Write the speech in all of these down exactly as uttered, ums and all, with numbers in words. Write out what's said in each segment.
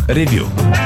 ревю.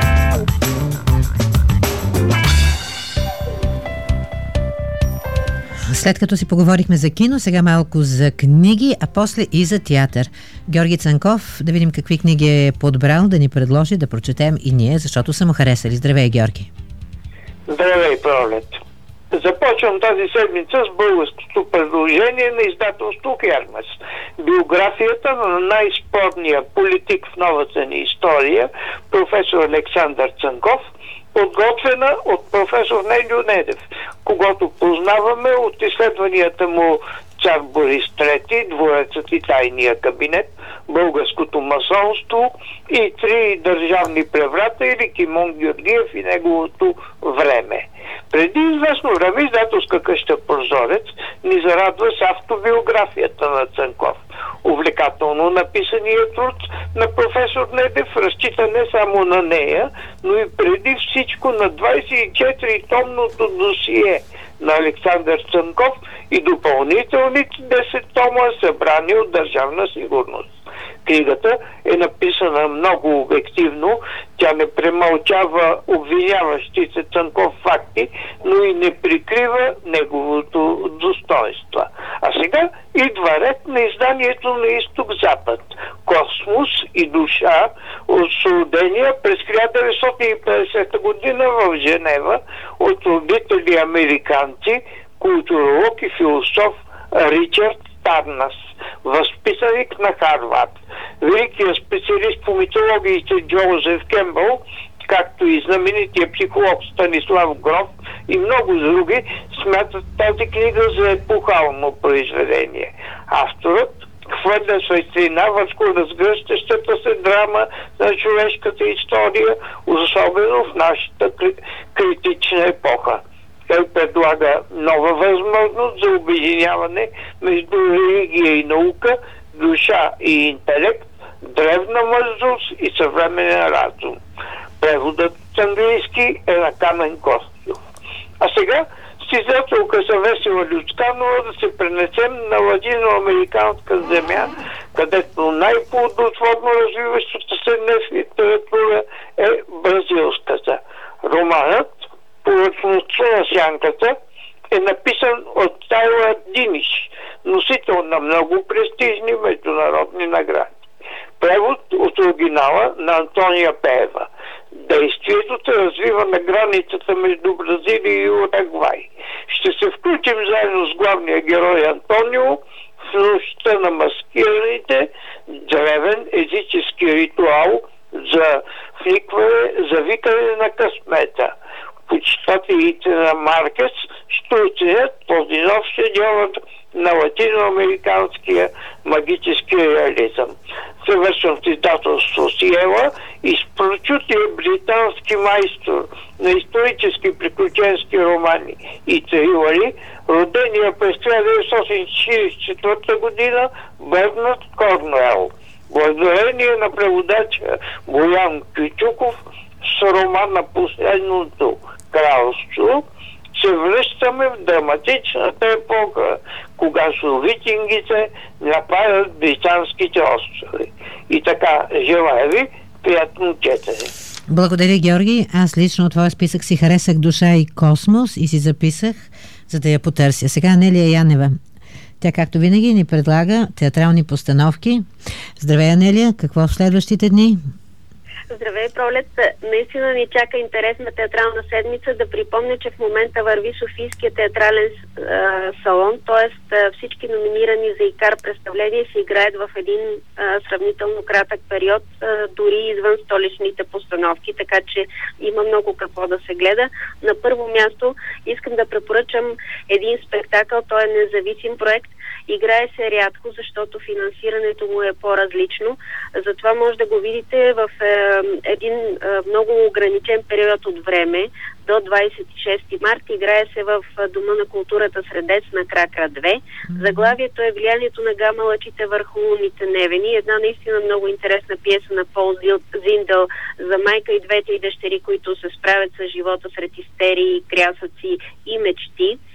След като си поговорихме за кино, сега малко за книги, а после и за театър. Георги Цанков, да видим какви книги е подбрал, да ни предложи да прочетем и ние, защото са му харесали. Здравей, Георги! Здравей, Пролет! Започвам тази седмица с българското предложение на издателство Хермес. Биографията на най-спорния политик в новата ни история, професор Александър Цанков, подготвена от професор Нельо Недев, когото познаваме от изследванията му Цар Борис трети, Дворецът и тайния кабинет, българското масонство и три държавни преврата или Кимон Георгиев и неговото време. Преди известно време издателска къща Прозорец ни зарадва с автобиографията на Цанков. Увлекателно написания труд на професор Недев разчита не само на нея, но и преди всичко на двадесет и четири томното досие на Александър Цанков и допълнителните десет тома, събрани от Държавна сигурност. Книгата е написана много обективно, тя не премълчава обвиняващите Цанков факти, но и не прикрива неговото достоинство. А сега идва ред на изданието на Изток-Запад. Космос и душа от Сурдения през хиляда деветстотин и петдесета година в Женева от родители американци, културолог и философ Ричард Тарнас, възпитаник на Харвард. Великият специалист по митологиите Джозеф Кембъл, както и знаменития психолог Станислав Гров и много други, смятат тази книга за епохално произведение. Авторът хвърля светлина върху разгръщащата се драма на човешката история, особено в нашата критична епоха. Той предлага нова възможност за обединяване между религия и наука, душа и интелект, древна мъдрост и съвременен разум. Преводът с английски е на Камен Костюв. А сега с издателка Весела Люцканова да се пренесем на ладиноамериканска земя, където най-плодотворно развиващата се днес литература е бразилската. Романът "Повърхността на сянката" е написан от Тайлър Диниш, носител на много престижни международни награди. Превод от оригинала на Антония Пеева. Действието се развива на границата между Бразилия и Уругвай. Ще се включим заедно с главния герой Антонио в нощта на маскираните, древен езически ритуал за вникване, за викане на късмета. Почитателите на Маркес ще оценят този нов шедьовър на латиноамериканския магически реализъм. Съвършвам в издателство Сиела и с прочутия британски майстор на исторически приключенски романи и трилъри, родения през хиляда деветстотин четиридесет и четвърта година Бернард Корнуел. Благодарение на преводача Боян Кючуков с романа "Последното кралство" се връщаме в драматичната епоха, когато викингите нападат британските острови. И така, желая ви приятно четене. Благодаря, Георги. Аз лично от твоя списък си харесах "Душа и космос" и си записах, за да я потърся. Сега Анелия Янева. Тя, както винаги, ни предлага театрални постановки. Здравей, Анелия! Какво в следващите дни? Здравей, Пролет! Наистина ни чака интересна театрална седмица. Да припомня, че в момента върви Софийския театрален а, салон, т.е. всички номинирани за ИКАР представления се играят в един а, сравнително кратък период, а, дори извън столичните постановки, така че има много какво да се гледа. На първо място искам да препоръчам един спектакъл, той е независим проект. Играе се рядко, защото финансирането му е по-различно. Затова може да го видите в е, един е, много ограничен период от време, до двадесет и шести март. Играе се в Дома на културата Средец на Кракра две. Заглавието е "Влиянието на гама лъчите върху лунните невени". Една наистина много интересна пиеса на Пол Зиндъл за майка и двете й дъщери, които се справят с живота сред истерии, крясъци и мечти.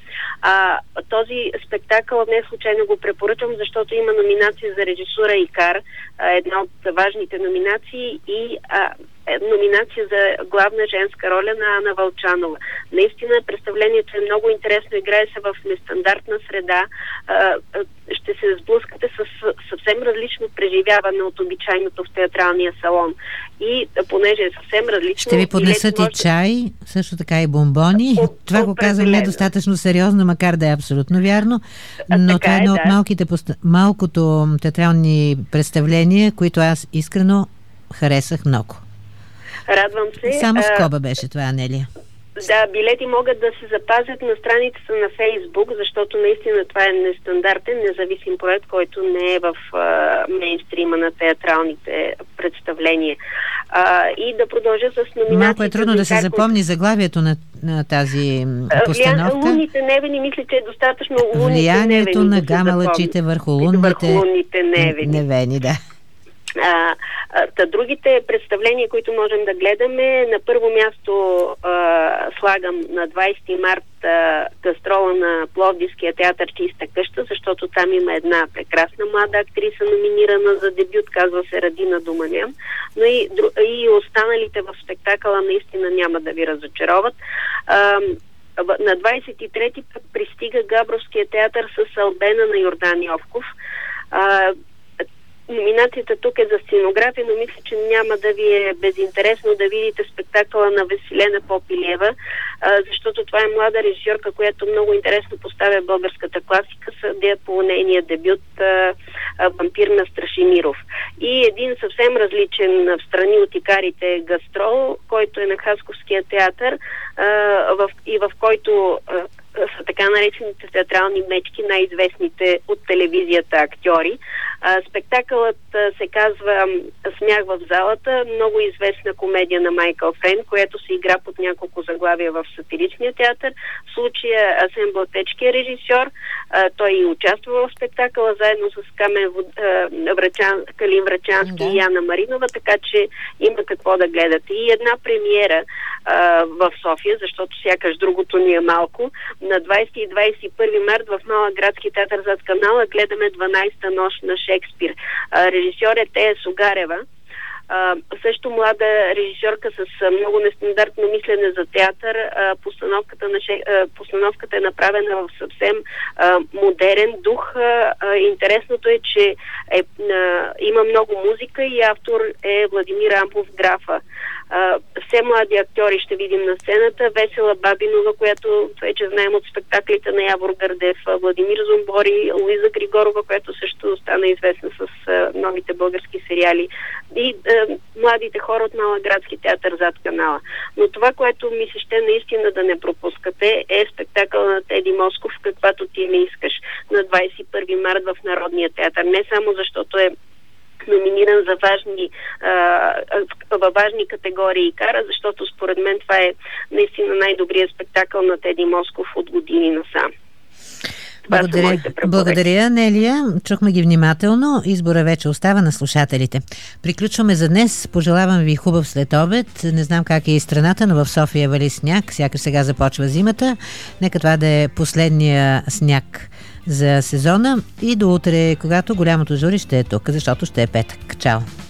А, този спектакъл не случайно го препоръчвам, защото има номинация за режисура Икар, една от важните номинации, и а, номинация за главна женска роля на Ана Вълчанова. Наистина представлението е много интересно, играе се в нестандартна среда, ще се сблъскате с съвсем различно преживяване от обичайното в театралния салон. И понеже е съвсем различно... Ще ви поднесат и, и чай, също така и бомбони. От, това го казвам недостатъчно сериозно, макар да е абсолютно вярно, но а, това е едно е, да. от малките, малкото театрални представления, които аз искрено харесах много. Радвам се. Само скоба беше това, Анелия. Да, билети могат да се запазят на страницата на Фейсбук, защото наистина това е нестандартен, независим проект, който не е в а, мейнстрима на театралните представления. А, и да продължа с номинациите. Малко е трудно да се запомни заглавието на, на тази постановка. Лунните невени, мисля, че е достатъчно лунните Влиянието невени, на да гама-лъчите върху лунните, върху лунните невени. невени да. А, а, та другите представления, които можем да гледаме, на първо място а, слагам на двайсети март а, гастрола на Пловдивския театър Чиста къща, защото там има една прекрасна млада актриса, номинирана за дебют, казва се Радина Думанян, но и, и останалите в спектакъла наистина няма да ви разочароват. А, на двайсет и трети път пристига Габровския театър с Албена на Йордан Йовков. А, Номинацията тук е за сценография, но мисля, че няма да ви е безинтересно да видите спектакъла на Веселена Попилева, защото това е млада режисьорка, която много интересно поставя българската класика, съдя по нейния дебют Вампир на Страшимиров. И един съвсем различен в страни от Икарите гастрол, който е на Хасковския театър и в който са така наречените театрални мечки, най-известните от телевизията актьори. А, спектакълът а, се казва Смях в залата, много известна комедия на Майкъл Френ, която се игра под няколко заглавия в сатиричния театър. В случая Асен Блатечки е режисьор, а, той и участва в спектакъла заедно с Камен Врачан, Калин Врачански да. и Яна Маринова, така че има какво да гледате. И една премиера а, в София, защото сякаш другото ни е малко. На двайсети и двайсет и първи март в Малък градски театър зад канала гледаме дванайсета нощ на Шекспир. А, режисьор е Тея Сугарева. А, също млада режисьорка с а, много нестандартно мислене за театър. А, постановката, на Шек... а, постановката е направена в съвсем а, модерен дух. А, а, интересното е, че е, а, има много музика и автор е Владимир Ампов Графа. Uh, все млади актьори ще видим на сцената. Весела Бабинова, която вече знаем от спектаклите на Явор Гърдев, Владимир Зомбори, Луиза Григорова, която също стана известна с uh, новите български сериали, и uh, младите хора от Малък градски театър зад канала. Но това, което ми се ще наистина да не пропускате, е спектакъл на Теди Москов, каквато ти не искаш, на двайсет и първи март в Народния театър. Не само защото е номиниран за важни, а, във важни категории Икара, защото според мен това е наистина най-добрият спектакъл на Теди Москов от години насам. Благодаря, благодаря, Нелия. Чухме ги внимателно. Избора вече остава на слушателите. Приключваме за днес. Пожелавам ви хубав следобед. Не знам как е и страната, но в София вали сняг. Сякаш сега започва зимата. Нека това да е последния сняг за сезона и до утре, когато голямото жури ще е тук, защото ще е петък. Чао!